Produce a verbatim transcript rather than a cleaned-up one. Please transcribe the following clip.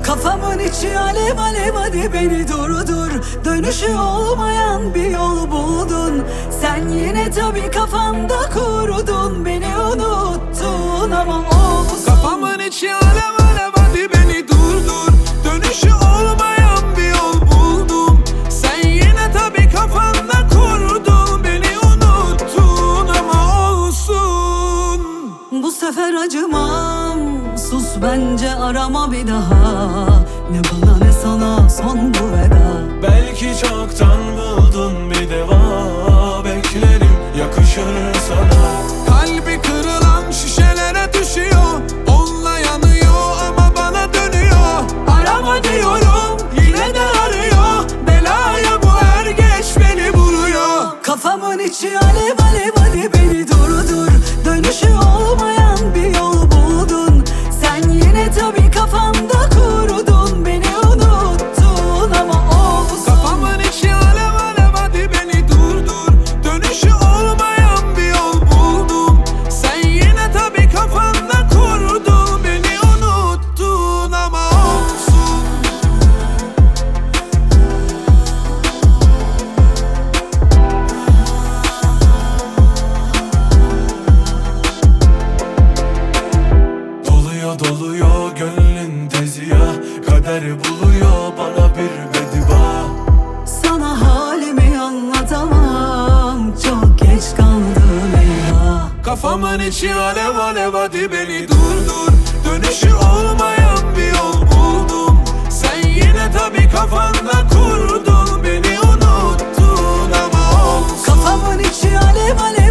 Kafamın içi alev alev, hadi beni durdur. Dönüşü olmayan bir yol buldun. Sen yine tabii kafanda kurdun. Beni unuttun ama olsun. Kafamın içi alev alev, hadi beni durdur. Dönüşü olmayan bir yol buldum. Sen yine tabii kafanda kurdun. Beni unuttun ama olsun. Bu sefer acımam, sus bence, arama bir daha. Ne bana ne sana son bu veda. Belki çoktan buldun bir deva. Beklerim, yakışır sana. Kalbi kırılan şişelere düşüyor. Onunla yanıyor ama bana dönüyor. Arama diyorum, yine de arıyor. Belaya bu er geç beni buluyor. Kafamın içi alev alev, hadi beni durdur. Dönüşü olmayan bir yol buldun. Sen yine tabii kafanda kurdun. Beni unuttun ama olsun. Kafamın içi alev alev, hadi beni durdur. Dönüşü olmayan bir yol buldum. Sen yine tabii kafanda kurdun. Beni unuttun ama olsun. Doluyor doluyor gönlün tezi ya. Kader buluyor bana bir bediba. Sana halimi anlatamam, çok geç kaldım eyvah. Kafamın içi alev alev, hadi beni durdur. Dönüşü olmayan bir yol buldum. Sen yine tabii kafanda kurdun. Beni unuttun ama olsun. Kafamın içi alev alev,